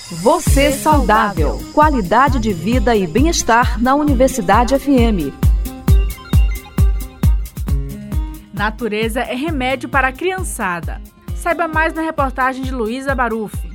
Você saudável. Qualidade de vida e bem-estar na Universidade FM. Natureza é remédio para a criançada. Saiba mais na reportagem de Luísa Barufi.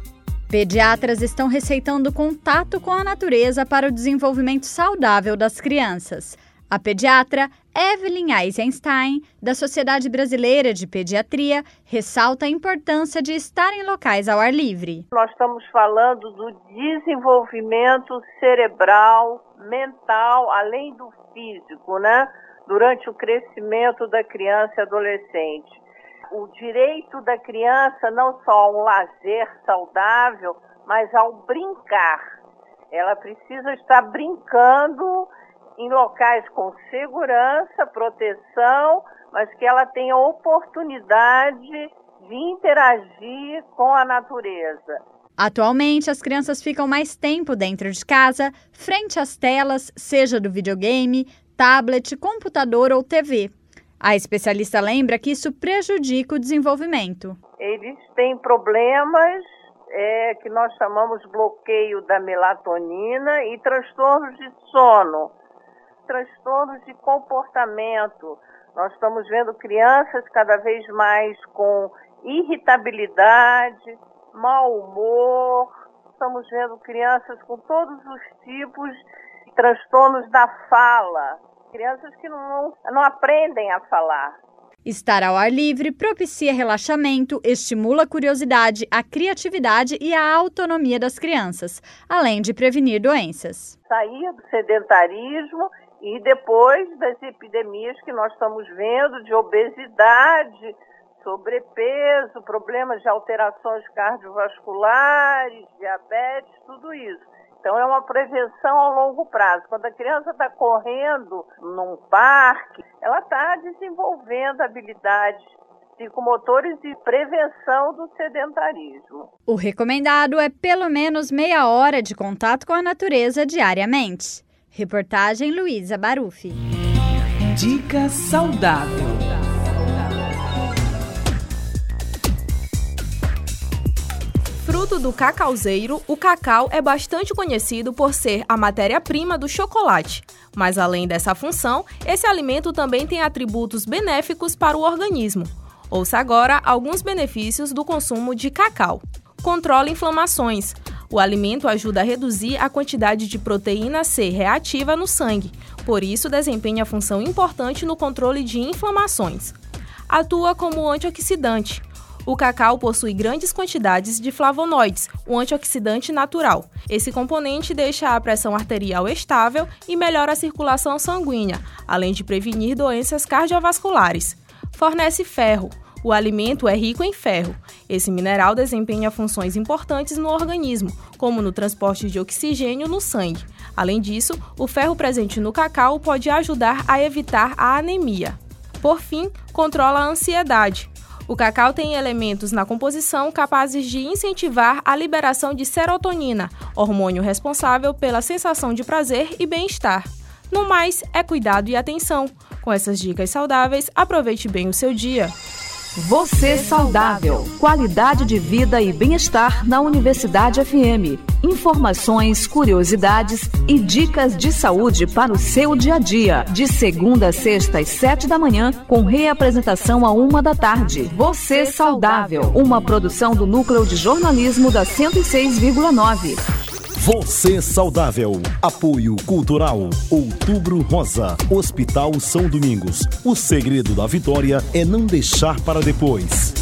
Pediatras estão receitando contato com a natureza para o desenvolvimento saudável das crianças. A pediatra Evelyn Eisenstein, da Sociedade Brasileira de Pediatria, ressalta a importância de estar em locais ao ar livre. Nós estamos falando do desenvolvimento cerebral, mental, além do físico, né? Durante o crescimento da criança e adolescente. O direito da criança não só a um lazer saudável, mas ao brincar. Ela precisa estar brincando em locais com segurança, proteção, mas que ela tenha oportunidade de interagir com a natureza. Atualmente, as crianças ficam mais tempo dentro de casa, frente às telas, seja do videogame, tablet, computador ou TV. A especialista lembra que isso prejudica o desenvolvimento. Eles têm problemas que nós chamamos bloqueio da melatonina e transtornos de sono, transtornos de comportamento. Nós estamos vendo crianças cada vez mais com irritabilidade, mau humor. Estamos vendo crianças com todos os tipos de transtornos da fala. Crianças que não aprendem a falar. Estar ao ar livre propicia relaxamento, estimula a curiosidade, a criatividade e a autonomia das crianças, além de prevenir doenças. Sair do sedentarismo e depois das epidemias que nós estamos vendo de obesidade, sobrepeso, problemas de alterações cardiovasculares, diabetes, tudo isso. Então, é uma prevenção ao longo prazo. Quando a criança está correndo num parque, ela está desenvolvendo habilidades psicomotores e prevenção do sedentarismo. O recomendado é pelo menos meia hora de contato com a natureza diariamente. Reportagem Luísa Barufi. Dica saudável. Fruto do cacauzeiro, o cacau é bastante conhecido por ser a matéria-prima do chocolate. Mas além dessa função, esse alimento também tem atributos benéficos para o organismo. Ouça agora alguns benefícios do consumo de cacau. Controla inflamações. O alimento ajuda a reduzir a quantidade de proteína C reativa no sangue, por isso desempenha função importante no controle de inflamações. Atua como antioxidante. O cacau possui grandes quantidades de flavonoides, o antioxidante natural. Esse componente deixa a pressão arterial estável e melhora a circulação sanguínea, além de prevenir doenças cardiovasculares. Fornece ferro. O alimento é rico em ferro. Esse mineral desempenha funções importantes no organismo, como no transporte de oxigênio no sangue. Além disso, o ferro presente no cacau pode ajudar a evitar a anemia. Por fim, controla a ansiedade. O cacau tem elementos na composição capazes de incentivar a liberação de serotonina, hormônio responsável pela sensação de prazer e bem-estar. No mais, é cuidado e atenção. Com essas dicas saudáveis, aproveite bem o seu dia. Você saudável. Qualidade de vida e bem-estar na Universidade FM. Informações, curiosidades e dicas de saúde para o seu dia a dia. De segunda a sexta às 7 da manhã, com reapresentação à 1 da tarde. Você saudável. Uma produção do Núcleo de Jornalismo da 106,9. Você saudável. Apoio Cultural. Outubro Rosa. Hospital São Domingos. O segredo da vitória é não deixar para depois.